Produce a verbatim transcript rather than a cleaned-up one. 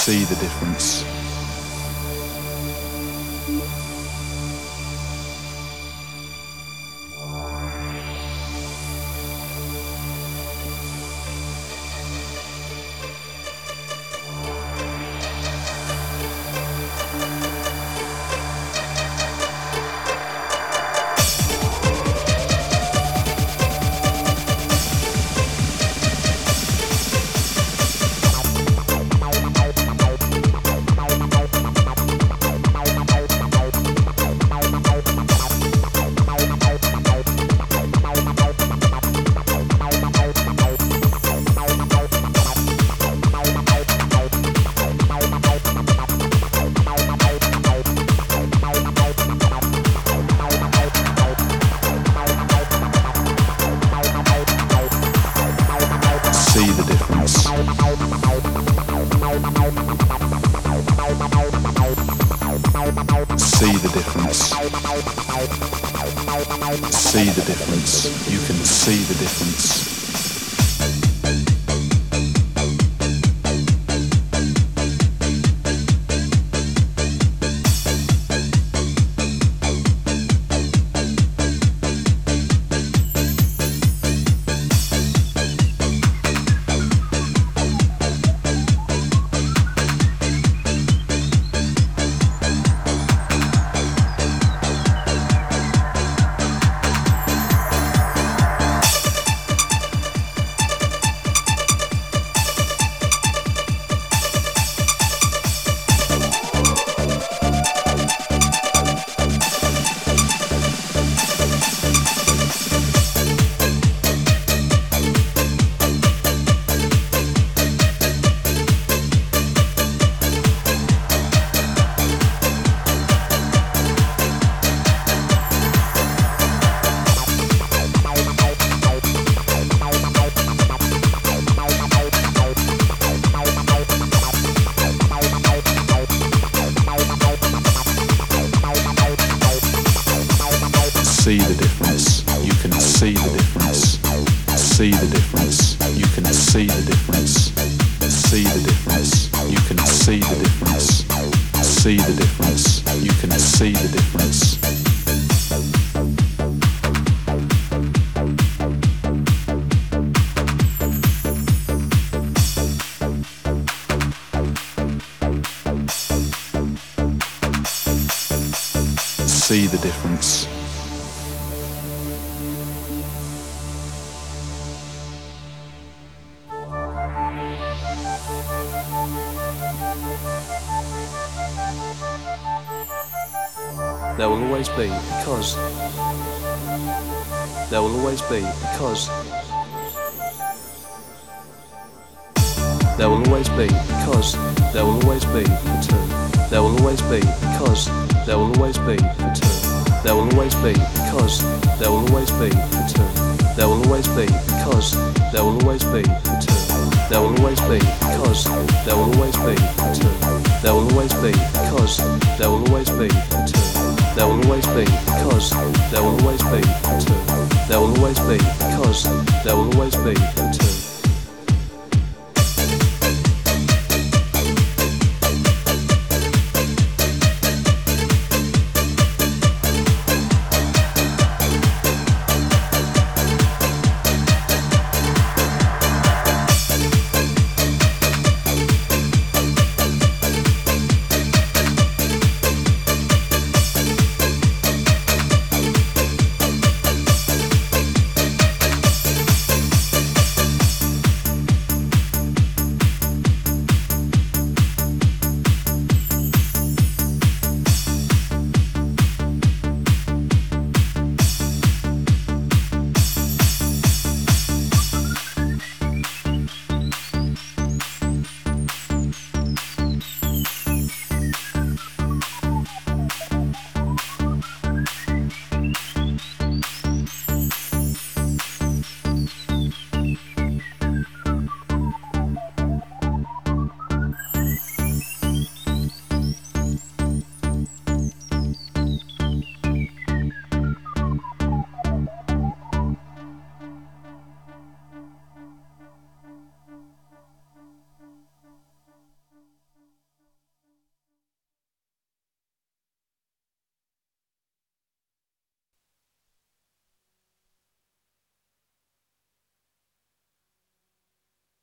see the difference. See the difference. See the difference. See the difference. You can see the difference. See the difference. You can see the difference. See the difference. You can see the difference. See the difference. You can see the difference. See the difference. You can see the difference. See the difference. There will always be because There will always be because There will always be because There will always be return. There will always be because There will always be return. There will always be because There will always be return. There will always be because There will always be return. There will always be because There will always be return. There will always be because There will always be return. There will always be because There will always be return. There will always be because There will always be return.